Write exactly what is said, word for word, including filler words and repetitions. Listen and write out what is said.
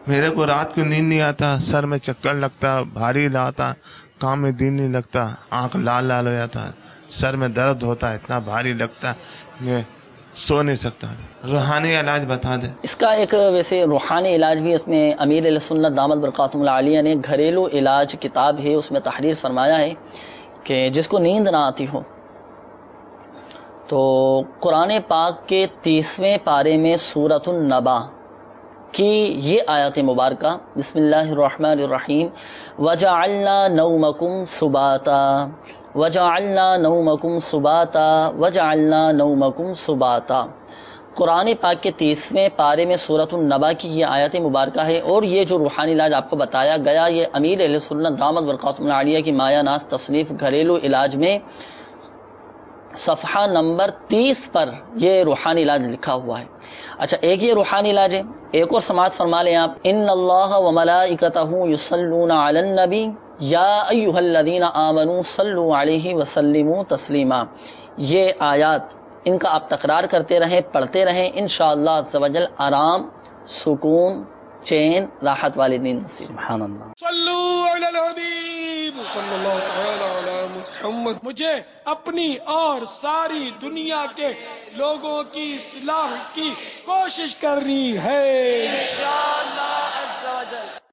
میرے کو رات کو نیند نہیں آتا، سر میں چکر لگتا، بھاری لاتا، کام میں دین نہیں لگتا، آنکھ لال لال ہو جاتا، سر میں درد ہوتا، اتنا بھاری لگتا میں سو نہیں سکتا۔ روحانی علاج بتا دے۔ اس کا ایک ویسے روحانی علاج بھی اس میں امیر اہل سنت دامت برکاتہم العالیہ نے گھریلو علاج کتاب ہے، اس میں تحریر فرمایا ہے کہ جس کو نیند نہ آتی ہو تو قرآن پاک کے تیسویں پارے میں سورۃ النبا کی یہ آیات مبارکہ، بسم اللہ الرحمن الرحیم، وجعلنا نومکم سباتا وجعلنا نومکم سباتا وجعلنا نومکم سباتا، قرآن پاک کے تیسویں پارے میں سورۃ النبا کی یہ آیت مبارکہ ہے۔ اور یہ جو روحانی علاج آپ کو بتایا گیا، یہ امیر اہل سنت دامت برکاتہم العالیہ کی مایہ ناز تصنیف گھریلو علاج میں صفحہ نمبر تیس پر یہ روحانی علاج لکھا ہوا ہے۔ اچھا، ایک یہ روحانی علاج ہے، ایک اور سماعت فرما لیں آپ، ان اللہ وملائکتہ یصلون علی النبی یا ایھا الذین آمنوا صلوا علیہ وسلموا تسلیما، یہ آیات ان کا آپ تکرار کرتے رہیں، پڑھتے رہیں، انشاءاللہ عز و جل آرام، سکون، چین، راحت والی نیند نصیب۔ سبحان اللہ۔ صلو علی الحبیب صلی اللہ تعالی علی محمد۔ مجھے اپنی اور ساری دنیا کے لوگوں کی اصلاح کی کوشش کرنی ہے انشاءاللہ عز و جل۔